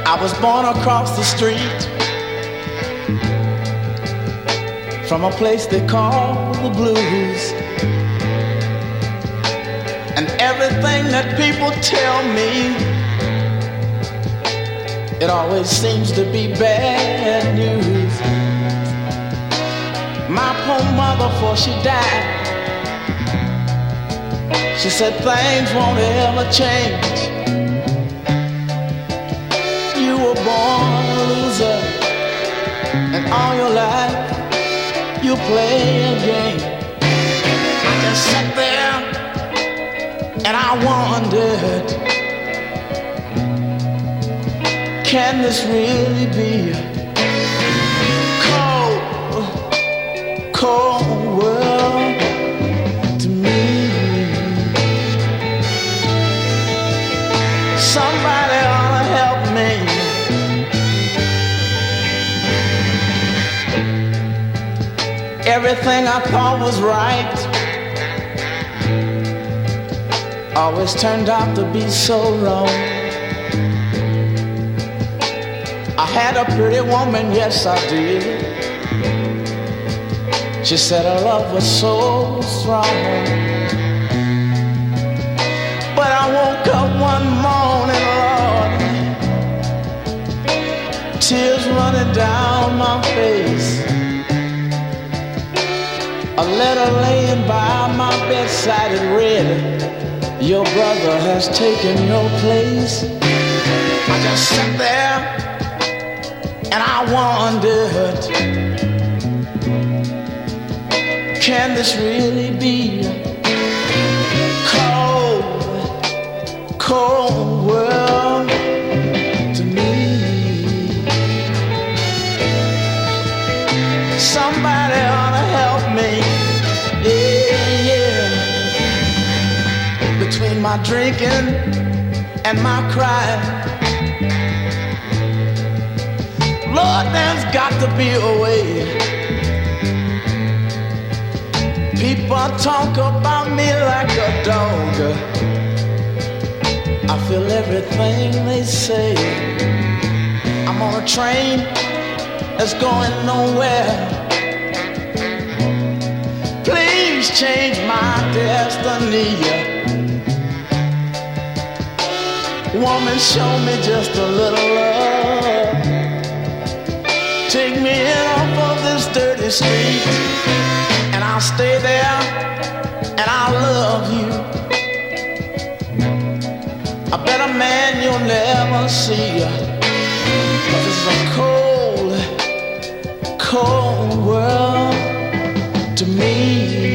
I was born across the street from a place they call the Blues. And everything that people tell me, it always seems to be bad news. My poor mother, before she died, she said things won't ever change. You were born a loser, and all your life you play a game. I just sat there and I wondered, can this really be a cold, cold world to me? Somebody ought to help me. Everything I thought was right always turned out to be so wrong. I had a pretty woman, yes I did. She said her love was so strong. But I woke up one morning, Lord, tears running down my face. A letter laying by my bedside, it read, your brother has taken your place. I just sat there and I wondered, can this really be a cold, cold world to me? Somebody ought to help me, yeah, yeah. Between my drinking and my crying, Lord, there's got to be a way. People talk about me like a dog. I feel everything they say. I'm on a train that's going nowhere. Please change my destiny. Woman, show me just a little love. Take me in off of this dirty street, and I'll stay there, and I'll love you. A better man you'll never see, 'cause it's a cold, cold world to me.